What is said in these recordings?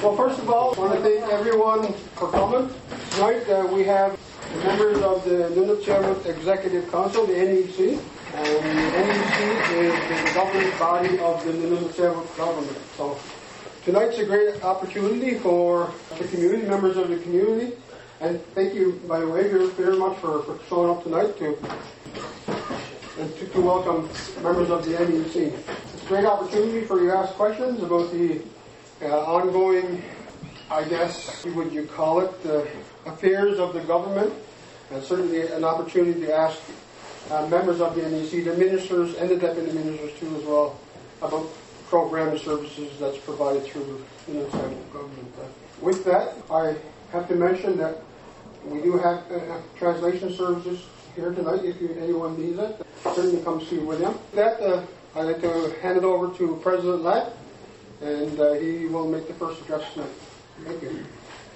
Well, first of all, I want to thank everyone for coming. Tonight we have the members of the Nunavut Executive Council, the NEC. And the NEC is the governing body of the Nunavut government. So tonight's a great opportunity for the community, members of the community. And thank you, by the way, very much for showing up tonight to welcome members of the NEC. It's a great opportunity for you to ask questions about the ongoing, I guess, what would you call it, the affairs of the government, and certainly an opportunity to ask members of the NEC, the ministers and the deputy ministers too as well, about program and services that's provided through the federal government. With that, I have to mention that we do have translation services here tonight. If anyone needs it, certainly come see William. With that, I'd like to hand it over to President Ladd, and he will make the first address tonight. Thank you.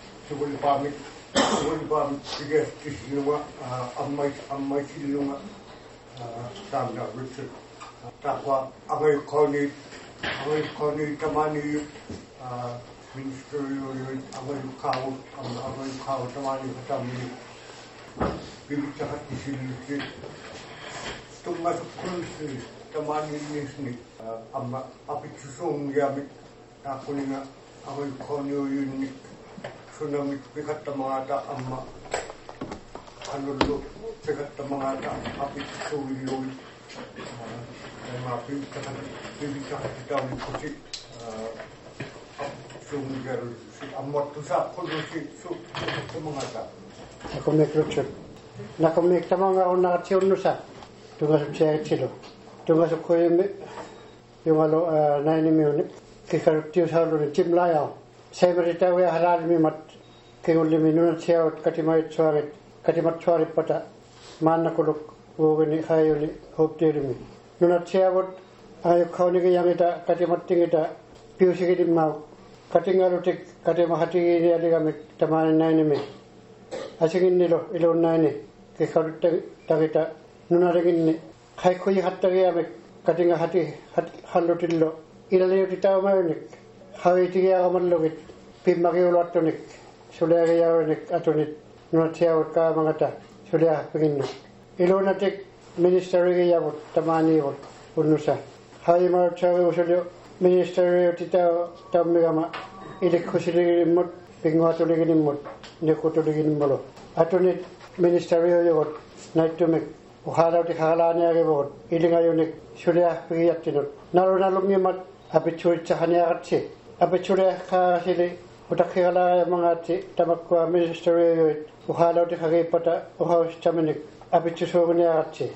Nakomek Richard. Nakomek tamanga on nakatiyon nusa. Tunga sa siya chilo. Tunga sa kuya yung alo 9 minutes. Kikarutiyo sa alo ni Jim Lyle. Sa marita we halal mi mat kayuli minunat siya at katimat suarit pata. Mana kuluk wogani hayuli hoptiri mi. Nunat siya wat ayo kauni kayang ita katimat tingita piusiki dimau. Katingarutik katimahati ni aligami tamani 9 minutes. Asingin nilo ilo 9 kikarut tagita nunarigin ni kai kuyi hattagi ame katinga hati hallutillo ilaliyo titaw mayunik hawitigi agamallogit pimmagi ulatonik sulegi yawanik atunit nunatiawut ka mangata sulia pinginno ilo natik ministerigi yawut tamani yawut unusa hawi marchawi usulyo ministerio titaw tammigama ilik kusiligi mut pingwatuligi nimut nekutuligi nimmolo atunit ministerio yawut naitumik uhalauti halani agibot ilingayunik sulia pigiyattinut nalunalungimat apichuritsa haniagatsi apichuria kasili utakigala mangati tamakwa ministerio uhalauti hagipata uhawistaminik apichusuguniagatsi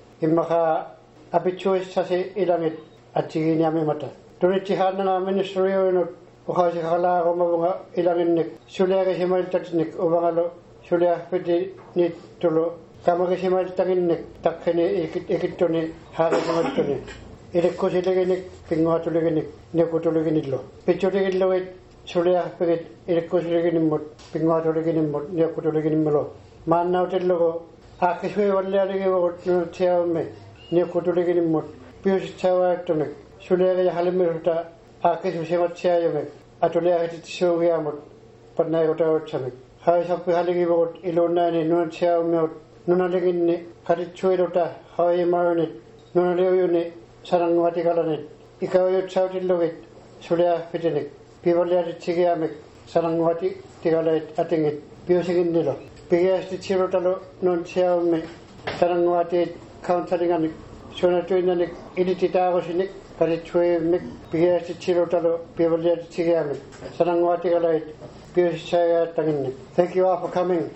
immaka apichuissasi ilangit atsigini amimata tunitihana ministerio nut uhawsi hala gomabunga ilanginnik sulia himaltatinik ubangalo sulia piti nitulo kamagisimal tanginnik takkini ikittuni haagisimaltuni ilikkusileginik pingwatuleginik nekutuleginillo pichutigillogit sulia pigit ilikkusileginimmut pingwatuleginimmut nekutuleginimmolo maannautillogo aakisui wallialigivogut nunutiaumme nekutuleginimmut piusitsawaattunik suliagi halimmiruta aakisusimatsiayumek atuliagititisuugiamut pannaigutawutsamik haisappi haligivogut ilunnaani nunutiaumeut nunaliginni karitsuiluta hawimarunit nunaliuyuni sanangwatikalanit ikawayut sautillugit sulia pitinik piwaliatitsigiamik sanangwati tikalait atingit piusiginnilo pigiastitsirutalo nuntiaumme sanangwatiit counselinganik sunatuinanik ilititaagusinik karitsuimik pigiastitsirutalo piwaliatitsigiamik sanangwatikalait piusisayaatanginnik. Thank you all for coming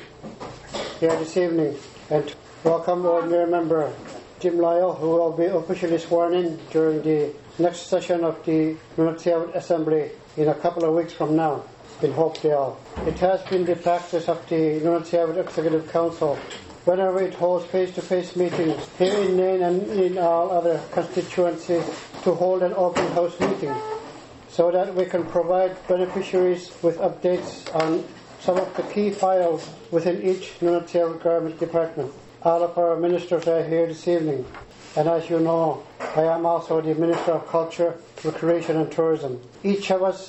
here this evening, and welcome ordinary member Jim Lyle, who will be officially sworn in during the next session of the Nunavut Assembly in a couple of weeks from now in Hopedale. It has been the practice of the Nunavut Executive Council, whenever it holds face-to-face meetings here in Nain and in all other constituencies, to hold an open house meeting so that we can provide beneficiaries with updates on some of the key files within each Nunavut Government Department. All of our ministers are here this evening, and as you know, I am also the Minister of Culture, Recreation and Tourism. Each of us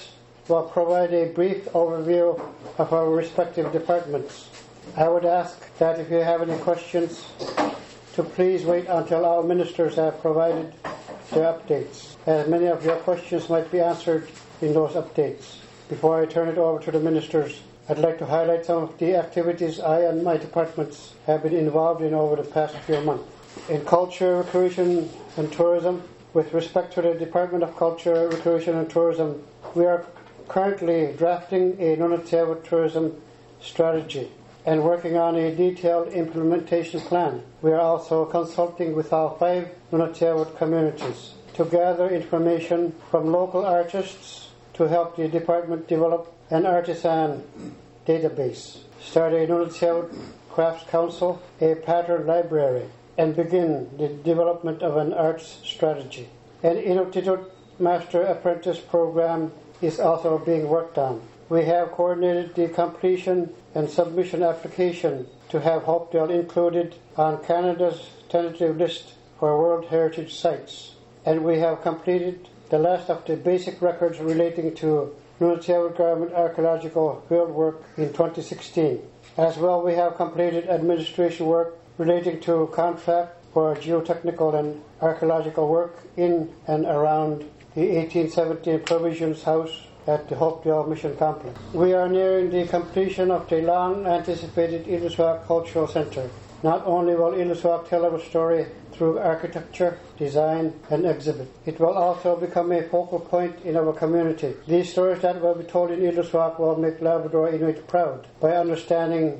will provide a brief overview of our respective departments. I would ask that if you have any questions, to please wait until our ministers have provided their updates, as many of your questions might be answered in those updates. Before I turn it over to the ministers, I'd like to highlight some of the activities I and my departments have been involved in over the past few months. In culture, recreation and tourism, with respect to the Department of Culture, Recreation and Tourism, we are currently drafting a Nunatsiavut tourism strategy and working on a detailed implementation plan. We are also consulting with our 5 Nunatsiavut communities to gather information from local artists to help the department develop an artisan database, start a Nunatsiavut Crafts Council, a pattern library, and begin the development of an arts strategy. An Inuktitut Master Apprentice program is also being worked on. We have coordinated the completion and submission application to have Hopedale included on Canada's tentative list for World Heritage Sites, and we have completed the last of the basic records relating to Nunatsiavut Government archaeological fieldwork in 2016. As well, we have completed administration work relating to contract for geotechnical and archaeological work in and around the 1817 Provisions House at the Hopedale Mission Complex. We are nearing the completion of the long-anticipated Illusuaq Cultural Centre. Not only will Illusuaq tell our story through architecture, design, and exhibit, it will also become a focal point in our community. These stories that will be told in Illusuaq will make Labrador Inuit proud by understanding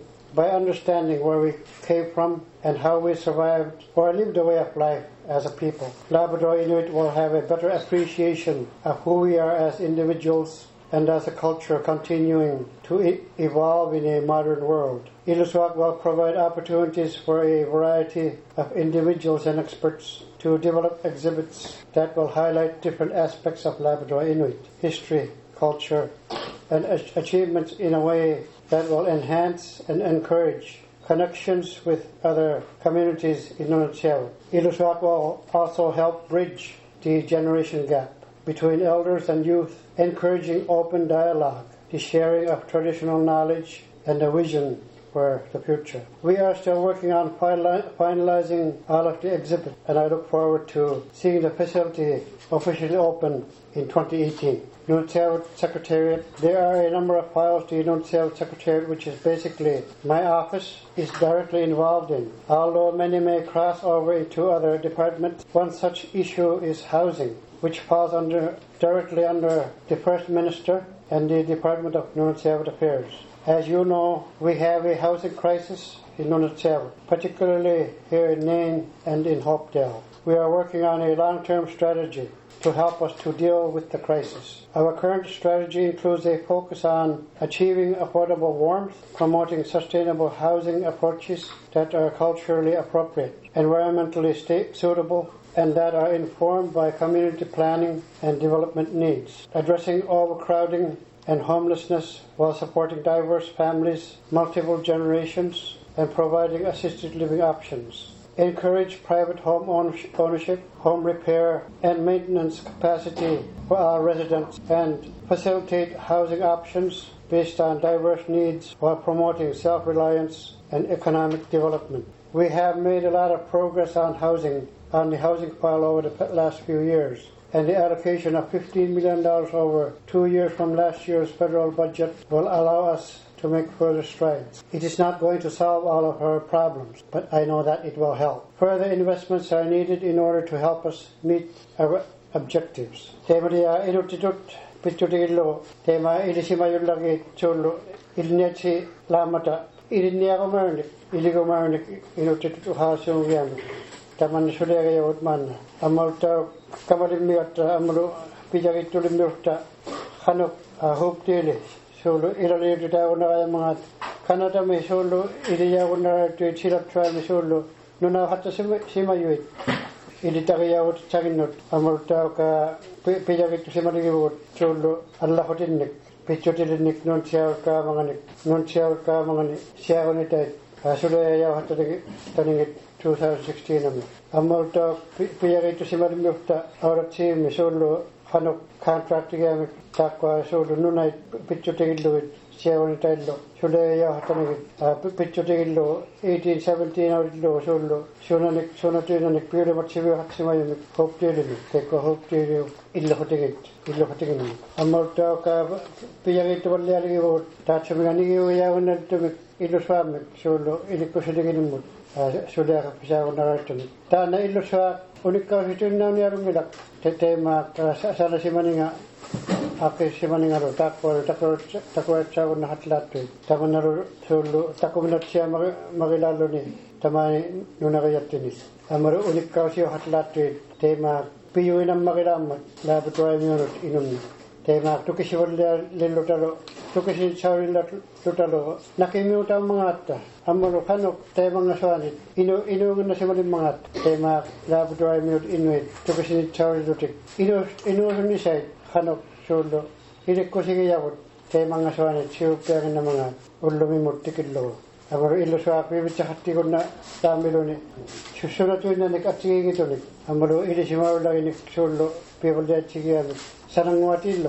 where we came from and how we survived or lived a way of life as a people. Labrador Inuit will have a better appreciation of who we are as individuals and as a culture continuing to evolve in a modern world. Illusuaq will provide opportunities for a variety of individuals and experts to develop exhibits that will highlight different aspects of Labrador Inuit history, culture, and achievements in a way that will enhance and encourage connections with other communities in Nunatsiavut. Illusuaq will also help bridge the generation gap between elders and youth, encouraging open dialogue, the sharing of traditional knowledge, and a vision for the future. We are still working on finalizing all of the exhibits, and I look forward to seeing the facility officially open in 2018. Nunatsiavut Secretariat. There are a number of files the Nunatsiavut Secretariat, which is basically my office, is directly involved in. Although many may cross over into other departments, one such issue is housing, which falls directly under the First Minister and the Department of Nunatsiavut Affairs. As you know, we have a housing crisis in Nunatsiavut, particularly here in Nain and in Hopedale. We are working on a long-term strategy to help us to deal with the crisis. Our current strategy includes a focus on achieving affordable warmth, promoting sustainable housing approaches that are culturally appropriate, environmentally suitable, and that are informed by community planning and development needs, addressing overcrowding and homelessness while supporting diverse families, multiple generations, and providing assisted living options. Encourage private home ownership, home repair, and maintenance capacity for our residents, and facilitate housing options based on diverse needs while promoting self-reliance and economic development. We have made a lot of progress on the housing file over the last few years, and the allocation of $15 million over 2 years from last year's federal budget will allow us to make further strides. It is not going to solve all of our problems, but I know that it will help. Further investments are needed in order to help us meet our objectives. Tema Inuktitut Pitutillo, Tema Ilisimayulagi Chulu, Ilneti Lamata, Iliniagomarnik, Iligomarnik, Inuktitut Hasung, Taman Sulega Utman, Amalta Kamalimiota, Amalu Pijagitulimurta, Hanuk, Hopedale. Solo ilalito tayo na kaya mga Canada may solo iliyaw na silap trial may solo nuna hata simayuit ilitakiyaw saginot amor tayo ka pijagito simaligibot solo Allah ko tinnik pichotilinnik non siyaw ka mga nik siyaw ni tayo solo yayaw hata taningit 2016 namin amor tayo pijagito simaligibot aurat si may solo hanok contract game takwa so do nunai picture tegillo seven taillo sule ya hatanagi picture tegillo 1817 awillo sollo sonanik pure matchiwe hatsimayumi hope tegillo teko hope tegillo illo hotegin amorta ka piyagit walle aligi wo tachumigani ya wonatumi illo swam sollo ilikko sedigin mut sudah bisa menawarkan. Tanah ilmu soal unikal itu nani arumilak. Tema salah si maninga, aku si maninga ro takwa cawan hatlat tu. Takwa naru sulu takwa minat siya magilalu ni. Tamai nunagayat ini. Amar unikal si hatlat tu. Tema piyuinam magilamat. Labat tuai minurut inun. Tema tu kisi wala lelo talo. Tu kisi cawin talo. Nakimiuta mangata. Amaro kanok tema ngaswanit. Ino na si maling mangat. Tema labat tuai minurut inuit. Tu kisi cawin lutik. Ino sunisay kanok solo. Ilik ko sige yabot. Tema ngaswanit. Siyo piyangin na mga ulumimot tikilo. Amaro ilo sa pibitsa hati ko na tamilo ni. Susunod yun na nikatsigi ito ni. Amaro ili si maulagi ni solo. Pibulya tsigi yabot. Sanang watilo.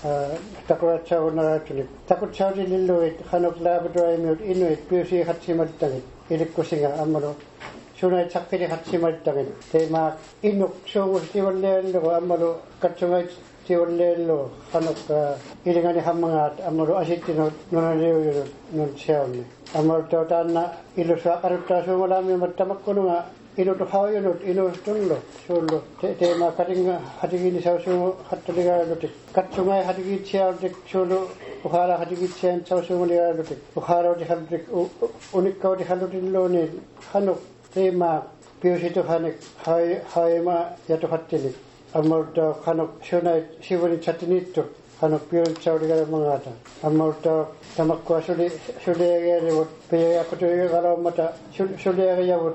Takut cawan naratuli. Takut cawan lilo it. Kanok labat tuai minurut inuit. Piusi hatsi matangit. Ilik ko singa amaro. Sunai cakiri hatsi matangit. Tema inuk songus tiwalelo. Amaro katsungay tiwalelo. Kanok ilingani hamangat. Amaro asitino nunaliyo yun. Nun siyawni. Amaro tautan na ilo sa karipta sumalami matamak ko nga. Ino to hawayunot, ino tunlo, solo. Tema kating hatigini sa sumo hataliga lutik. Katsungay hatigit siya lutik solo. Uhara hatigit siya sa sumo liga lutik. Uhara di halutik, unikaw di halutin lo ni hanok. Tema piusito hanik, hayama yato hatilik. Amorta hanok sunay sivani chatinito. Hanok piusito sa uliga mga ata. Amorta tamakwa suli agari wot. Piyaya ko tuyo kalaw mata suli agari wot.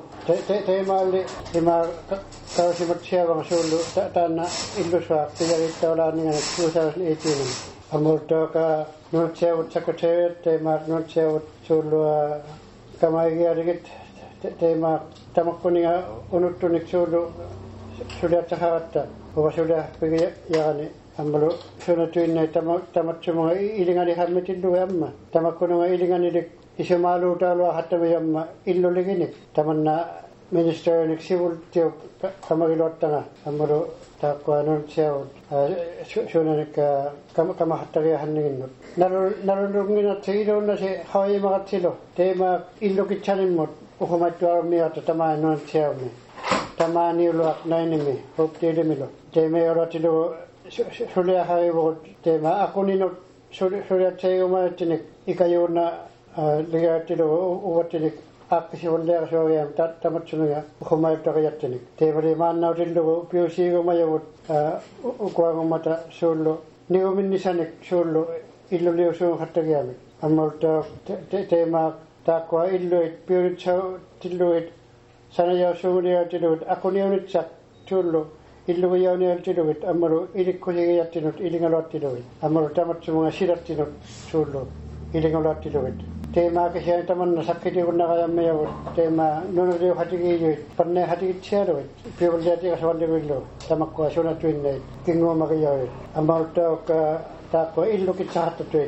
Tema kausimat siya bang sulu tana iluswa piyaya wala niya 2018. Amorta ka nunut siya wot secretary tema nunut siya wot sulu kamay giyarigit tema tamakko niya unut tunik sulu sudah cahata. Bawa sudah piyaya Amalo sunatuin na tamat mga ilingani harmitin do amma tamakko nga ilingani dik isamalu talo hatama yamma illo liginik taman na minister nik civil tio kamagilot nga amalo takwa non siya sunanik kama hatari haningin narulungin at silo na si hawai makatsilo tema illo kitsanin mo uhumat army at tama non siya tama ni luak na inimi hope tilimilo tema yoratilo Sulia hari bot tema aku ni not sulia cego ma tinik ikayo na lihat tilo ubat tinik aku si wala soya tamat sunuya kumay takayat tinik tema di mana tilo piusi ko mayawot ukuang mata solo ni uminisanik solo illo leo so hatagami amorta tema takwa illo piurit sa tilo sanaya sulia tilo aku ni unit sak solo illu yawni altidoit amaro ilikko yattinot ilingalottidoit amaro tamat sumunga sirattinot sullo ilingalottidoit tema ke siya taman sakiti kunna kayam mayawot tema nunuriyo hatigi panne hatigi tiyadoit people jati kaswalde willo tamakko asuna tuinne kingo makiyawit amaro takko illu kitsahatoit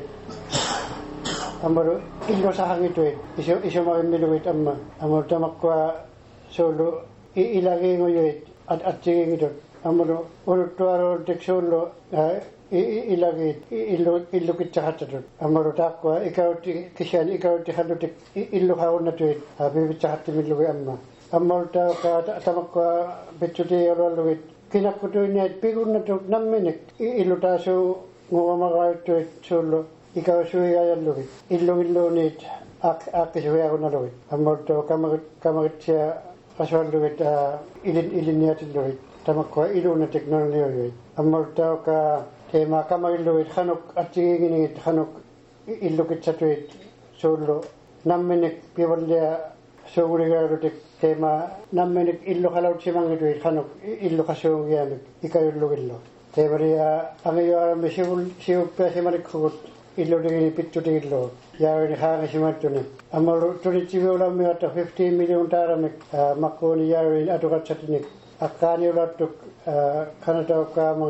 amaro illo sahangitoit iso makimiluit amma amaro tamakko solo ilagi ngoyoit at tingidot amaro urutuaro teksolo ilagi illu kitsahatadot amaro takwa ikauti kisyan ikauti halutik illu haunatuit bibitsahati miluwi amma amaro takwa tamakwa betsuti yalwaluit kinakutuinait pigunatuk namminik illu tasu nguwamakautuit solo ikawasui ayalluit illu nit akisuhi akunaluit amaro to kamakitsya kaswaluit iliniatilluit tamakwa iluna teknologiyoit amorta ka tema kamailuit hanok atigingit hanok illukitsatuit solo nammenik piwalya sogurigarutik tema nammenik illu halaut simangituit hanok illu kasungiyamik ikayullugillo tebariya angayo arame siupya simanik hugut illu digini pittutigillo yaawini haanga simattuni amaru tunitsiviulammi atta 15 million taramik makkuuni yaawini atukatsatinik Akani ulattuk kanatauka mga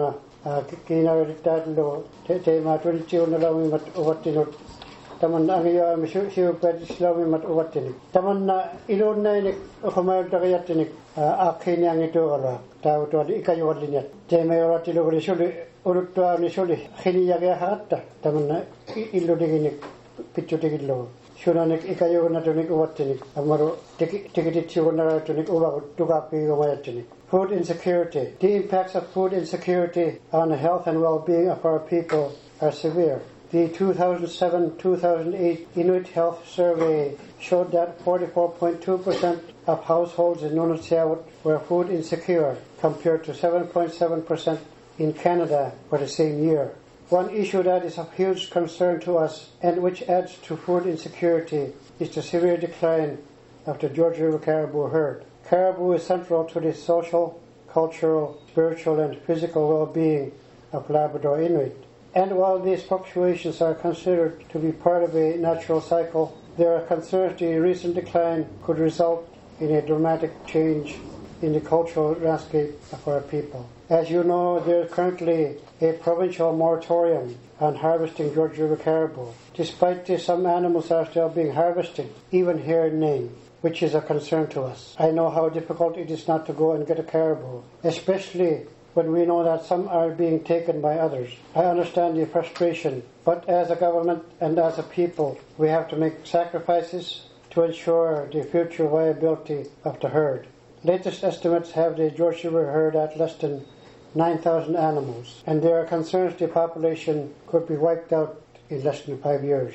kinawirittaatlo teema tulchiunalaumimat uvattinut tamanna angiyaami siupaatislaumimat uvattinik tamanna iluunnainik uhumayultaqiyattinik aaqqiniangituuqalua taavutuali ikayuallinat teemayoratiluuli suli uluttuaani suli khiniyagiaqaqatta tamanna illudiginik pitsutigillugu sunanik ikayuunnatunik uvattinik ammaru tikititsiugunnaraatunik uvaqut tukaappiigumayattinik. Food insecurity. The impacts of food insecurity on the health and well-being of our people are severe. The 2007-2008 Inuit Health Survey showed that 44.2% of households in Nunavut were food insecure, compared to 7.7% in Canada for the same year. One issue that is of huge concern to us and which adds to food insecurity is the severe decline of the George River caribou herd. Caribou is central to the social, cultural, spiritual, and physical well-being of Labrador Inuit. And while these fluctuations are considered to be part of a natural cycle, there are concerns the recent decline could result in a dramatic change in the cultural landscape of our people. As you know, there is currently a provincial moratorium on harvesting George River caribou. Despite this, some animals are still being harvested, even here in Nain, which is a concern to us. I know how difficult it is not to go and get a caribou, especially when we know that some are being taken by others. I understand the frustration, but as a government and as a people, we have to make sacrifices to ensure the future viability of the herd. Latest estimates have the George River herd at less than 9,000 animals, and there are concerns the population could be wiped out in less than 5 years.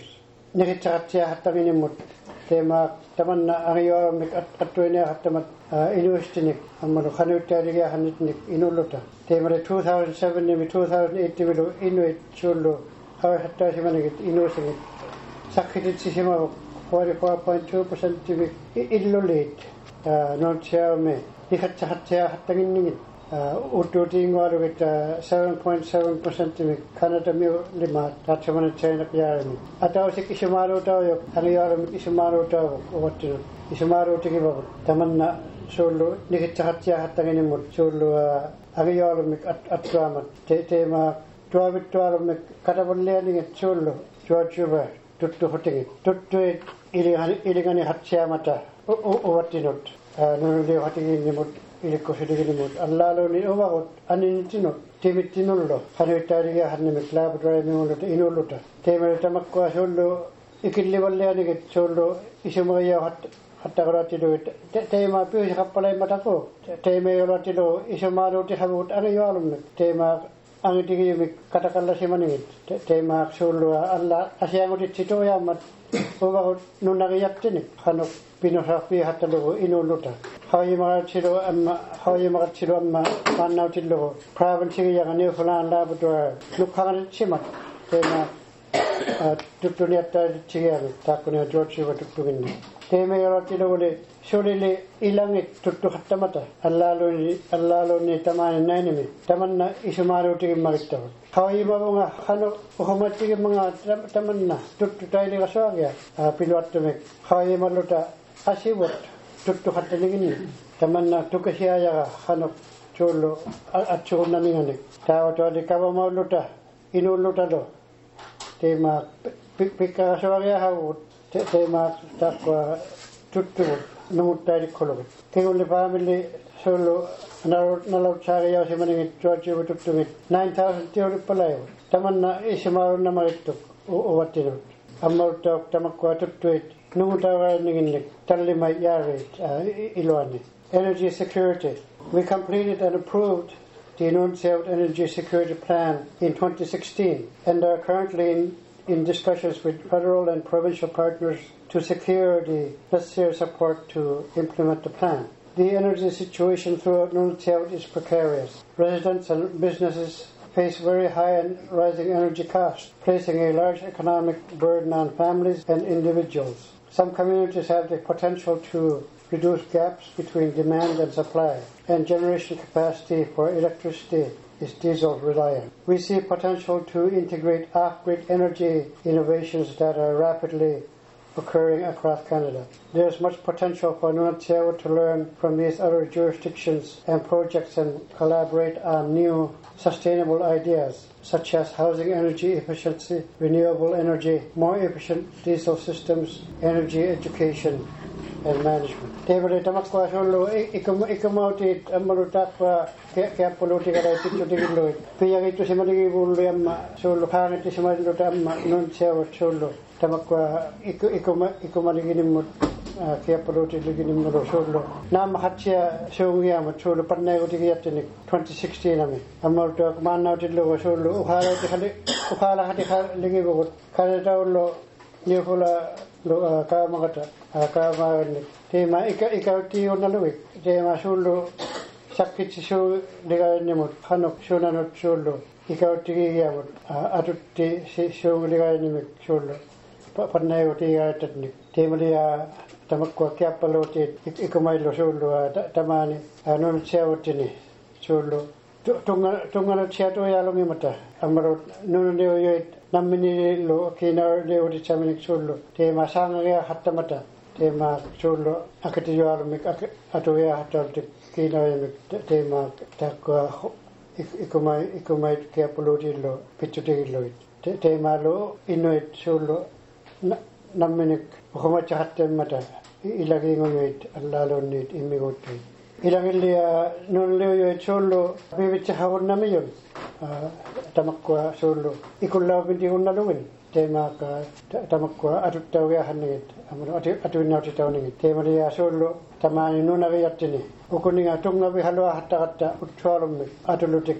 Tema tamanna ariyoramik attuine hatamat inuistinik ammanu khanuttariga hanitnik inuluta temare 2007 nimi 2008 tivilu inuit chullu hawattaasimanigit inuisinit sakhitit sisima 44.2% tivi illulit nonchiame dikhatcha hattaginningit uttutingoarugit 7.7% timi Canada mi lima tatsamana China yarami atawsik isumaru tayo aniyarami isumaru tayo uvattinu isumaru tigibagu tamanna sulu nikitsahatsia hattaginimut sulu agiyarami attuamat tema tuavittuarami katavullianingit sulu George tuttu hotingit tuttu iligani hatsiamata uvattinut nunuli hotinginimut ilikkosidikimut allaaloni uvagut anintinut timittinullo hanuittaariga hannimik Labrador inulluta teemere tamakkua sullu ikillivallianigit sullu isumagaya hattaqaratilu teema pyysi kappaleimmatako teemeyolatilu isumaaruuti havut aniyaalumnik teema angitigimik katakallasimaningit teema sullu alla asiangutit sitoyammat uvagut nunagiyattinik hanuk pinosaafi hattalugu inulluta hawimagatilo amma mannautillugu province-giyaga Newfoundland Labrador nukhanganitsimmat teema tuttuniattaalitsigiyami taakkunia George River tuttuginni teemeyolatilugu sulili ilangit tuttuhattamata allaaluni tamaani nainimi tamanna isumaaruutigimmagittagut hawimavunga hanu uhumattigimanga tamanna tuttutailigasaagia piluattumik hawimalluta asivut tuttuhattalingini tamanna tukasiayaga hanu chullu atsugunnaningani taawatuali kavamaulluta inullutalo teema pikkagasaagia havut teema takkua tuttugut numuttailikkulugut tegulli family sullu nalautsaagiyausimaningit George tuttumit 9,000 tiulippalayu tamanna isimaarunnamariktuk uvattinut ammaruttauk tamakkua tuttuit nungutavainingillik tallimai yaarit iluanni. Energy security. We completed and approved the Nunavut Energy Security Plan in 2016 and are currently in discussions with federal and provincial partners to secure the necessary support to implement the plan. The energy situation throughout Nunavut is precarious. Residents and businesses face very high and rising energy costs, placing a large economic burden on families and individuals. Some communities have the potential to reduce gaps between demand and supply, and generation capacity for electricity is diesel reliant. We see potential to integrate off-grid energy innovations that are rapidly occurring across Canada. There is much potential for Nunatsiawa to learn from these other jurisdictions and projects and collaborate on new sustainable ideas, such as housing energy efficiency, renewable energy, more efficient diesel systems, energy education, and management. Tebale tamakwa solo ikamauti amalutakwa kaya puluti kada itu digiloi. Piyang itu semaligi bulu amma solo hangit semaligi amma Nunatsiawa solo tamakwa ikumaligi nimut kaya puluti ligi nimut solo. Nama hatsia sungia mat solo panai uti kiyatini 2016 nami. Amalutak mana uti lo solo ukhala hati ligi bugut kada taulo niukula lo kamagata kamagani tema ikauti onalui tema sulu sakitsi su ligainimut hanok sunanut sulu ikauti giyamut atutti su ligainimik sulu panai uti gatatnik tema dia tamakwa kiapaloti ikumailo sulu tamani Nunatsiawatini sulu tunga siato yalongi mata amaro nuneo yoit namini lo kina leo di chaminik sulu tema sanga ya hatta mata tema sulu akati yalomik ato ya hatta kina yamik tema takwa ikumai kia puluti lo pichuti lo tema lo inuit sulu naminik ukumacha hatta mata ilagi ngoit allalo nit imigotu Ilangilia non leo yo solo bibicha hawon na mayon tamakwa solo ikullaw binti hunna lungin tema ka tamakwa atutaw ya hanit amano atuinaw titaw ningit tema dia solo tamani nuna gayatini ukuninga tunga bi halwa hatta utwalum atulutik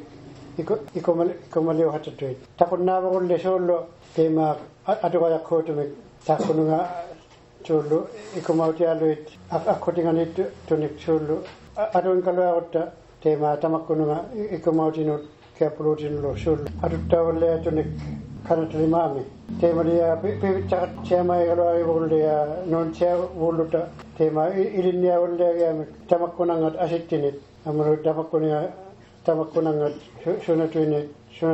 ikomaliw hatatuit takunna bagulle solo tema atuwa yakotume takununga solo ikomauti aluit akotinganit tunik solo adon kalawata tema tamakkununga ikumautinut kapulutinlo sul adutawalle tunik kanatlimami tema dia pichat chama galai bolle non che wuluta tema ilinya wolle yam tamakkunangat asittinit amru tamakkunangat sunatuine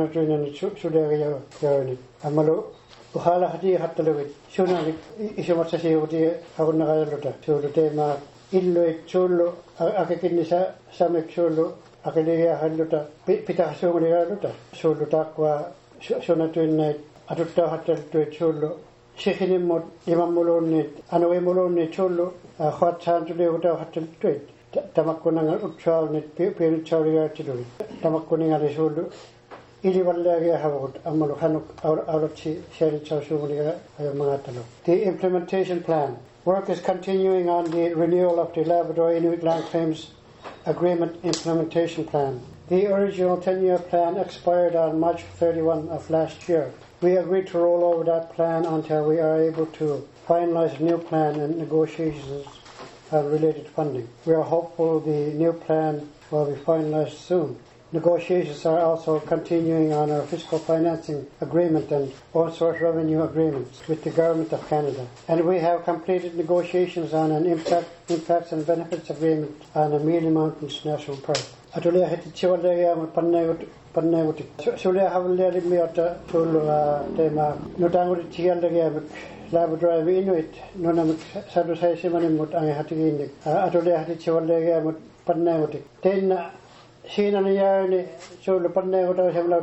sudaya yawni amalu uhala hati hattalewi sunalik isomassa siuti hakunna galota sulu tema illo solo akakinisa samek solo akaliya haluta pita songoliya luta solo takwa sonatuinna atutta hatal to solo shekhinimot imamulonni anawemulonni solo khatsantude uta hatal to tamakkunanga utsalni pirchariya tilu tamakkuninga solo ili wallage hawut amalu hanuk awlati sheri chawsungoliya mangatalo the implementation plan. Work is continuing on the renewal of the Labrador Inuit Land Claims Agreement Implementation Plan. The original 10-year plan expired on March 31 of last year. We agreed to roll over that plan until we are able to finalize a new plan and negotiations of related funding. We are hopeful the new plan will be finalized soon. Negotiations are also continuing on our fiscal financing agreement and all source revenue agreements with the Government of Canada. And we have completed negotiations on an impacts and benefits agreement on the Mealy Mountains National Park. Atulia heti chiwalaya panayuti. Sulia havalia limiota tul tema nutanguti chiwalaya Labrador Inuit nunamik sadusay simanimut ang hatiginik. Atulia heti chiwalaya panayuti. Tena Sina ni solo panay uta semla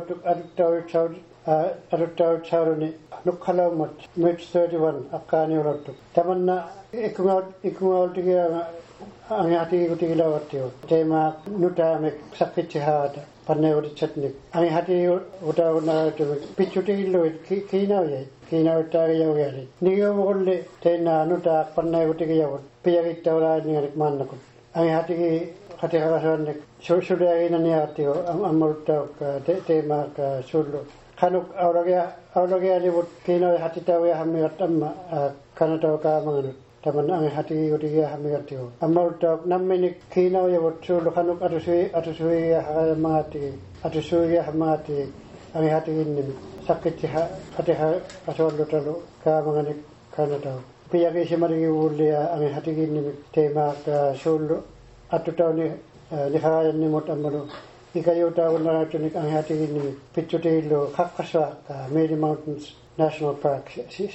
adutaw charuni nukhalamat March 31 akani urattu tamanna ikungaw tiga ang hati ko tigilawatyo tema nutamek sakit hada panay uta chatnik ang hati uta na pichuti lo kinaw tayo yali niyo molle tena nuta panay uta gayawat piyagit tawra ni manakot ang hati hati harasanik sudah ini artio amulta tema ka sulu kanuk awlagya libut kino hati tawe hamigat amma kanata ka manganut taman ang hati udiya hamigatio amulta nammini kino yabut sulu kanuk atusui hamati ang hati inni sakit hati asolu talu ka manganik kanata piyagi simari ulia ang hati inni tema ka sulu atutawni lihayan ni mot amalo ikayo taon na tunik ang hati ni pichuti lo kakaswa ka Mealy Mountains National Park.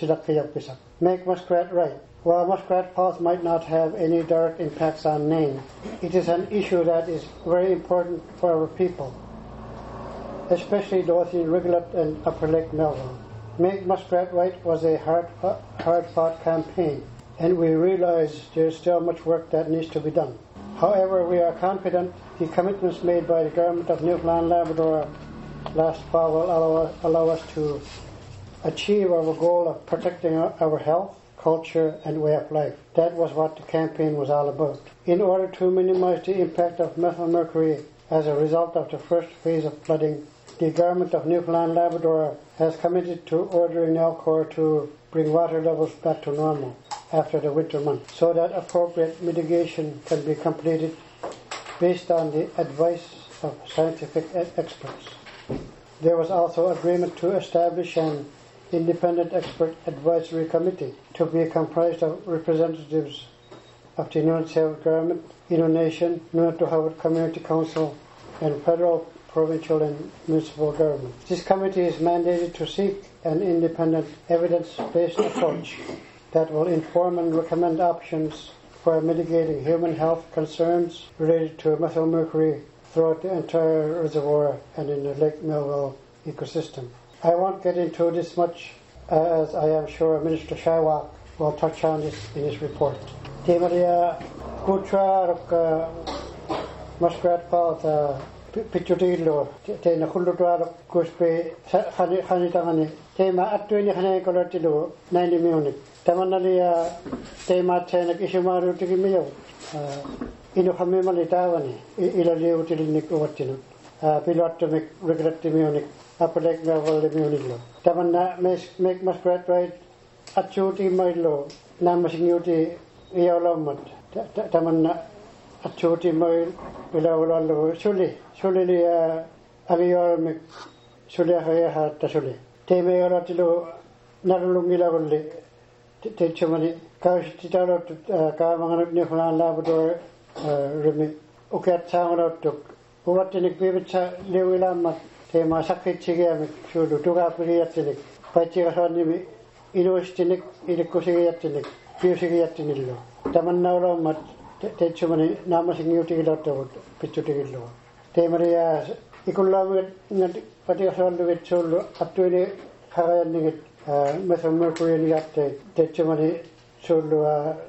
Make muskrat right. While muskrat falls might not have any direct impacts on Nain, it is an issue that is very important for our people, especially those in Rigolet and Upper Lake Melville. Make muskrat right was a hard-fought campaign, and we realize there is still much work that needs to be done. However, we are confident the commitments made by the Government of Newfoundland and Labrador last fall will allow us to achieve our goal of protecting our health, culture, and way of life. That was what the campaign was all about. In order to minimize the impact of methylmercury as a result of the first phase of flooding, the Government of Newfoundland and Labrador has committed to ordering Nalcor to bring water levels back to normal after the winter months, so that appropriate mitigation can be completed based on the advice of scientific experts. There was also agreement to establish an independent expert advisory committee to be comprised of representatives of the Nunavut government, Innu Nation, Nunavut Community Council, and federal, provincial, and municipal governments. This committee is mandated to seek an independent, evidence-based approach that will inform and recommend options for mitigating human health concerns related to methylmercury throughout the entire reservoir and in the Lake Melville ecosystem. I won't get into this much, as I am sure Minister Shaiwak will touch on this in his report. Te Maria Kutra Muskrat Falls Pichutilo, Te Nakulutwa Kuspe Hanitangani, Te Ma Atwini Hanekolotilo, 90 Munich. Tamanalia Te Ma Tenak Ishimaru Tikimio, Inuhamimalitavani, Ilaliu Tilinik Watino, Pilotomic Regret Munich. Upper Lake Melville Munilo. Tamanna make muskrat right at Chuti Milo, Namasinguti Yolomat. Tamanna at Chuti Mil Vilalo, Suli, Aviormic, Sulia Tasuli. Te Mayorotilo, Narulungila, Techumani, Kaushitaro, Kamangan, Newfoundland, Labrador, Rimi, Ukat Sound took. What in the Givitsa, Lewilamat. Te ma sakit sige sulu tuga priyatinik pachiga sonni inustinik ilikusigiyatinik piusigiyattinillo tamannawlo mat te chumani namasingiutigilotto pichutigillo te maria ikullamu ngati patiga sollu vetsulu attuini hagayannig methylmercury nigatte te chumani sulu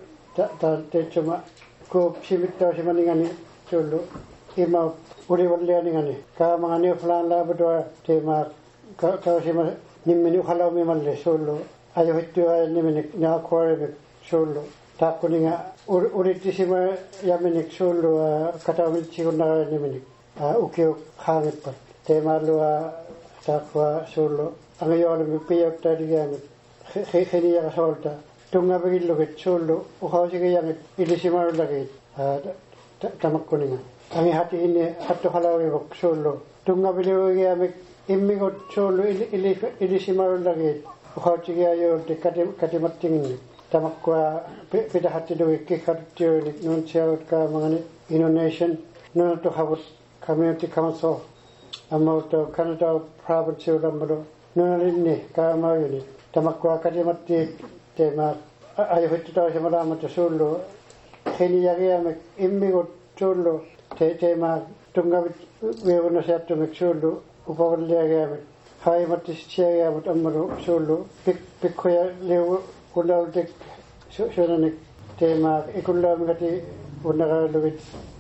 ta te chuma ko simitta simaningani sulu ima Uri Wallianingani, Kamanga Newfoundland Labrador, Tema Kawashima Nimini Halomi Malli, Solo, Ayohitua Niminik, Nalcor Solo, Takuninga, Uritisima Yaminik Solo, Katawilchi Niminik, Ukio Hamipa, Tema Lua, Takwa Solo, Angayon Piak Tadigan, Henia Solta, Tunga Vigilogit Solo, Uhausigan, Ilisima Lagit, Tamakuninga. Ang hati ini hatu halawi bok solo. Tunga biliwagi amik immigot solo ilisimaru lagi. Ukauchigi ayo di katimatingin. Tamakwa pida hati dogi kikatio ni nunsiawat ka mangani Innu Nation. Nunavut Community Council. Amauto Canada Province Ulamado. Nunalini ka marini. Tamakwa katimati tema ayo hitu tawa simadamata solo. Kini yagi amik immigot solo. Tema Tunga Vevuna Satumik Sulu, Upavaliagamit, High Matishiagamit Amaru Sulu, Picoya Lew, Unaldic Shonanik, Tema Ikulamati, Unaravit,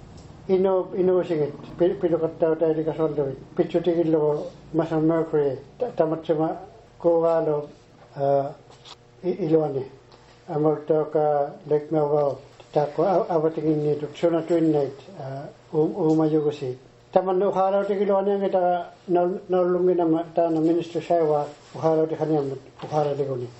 Innosing it, Pilocata Dicasol, Pichutigilo, Methylmercury, Tamachama, Kovalo, Iloni, Amortoka, Lake Melville. Tako awatingin nito suna twin night umayugusi tamanno haraw tigilo niya kita nalungin na ta na Minister Shaiwak haraw ti kaniyam haraw ti kuni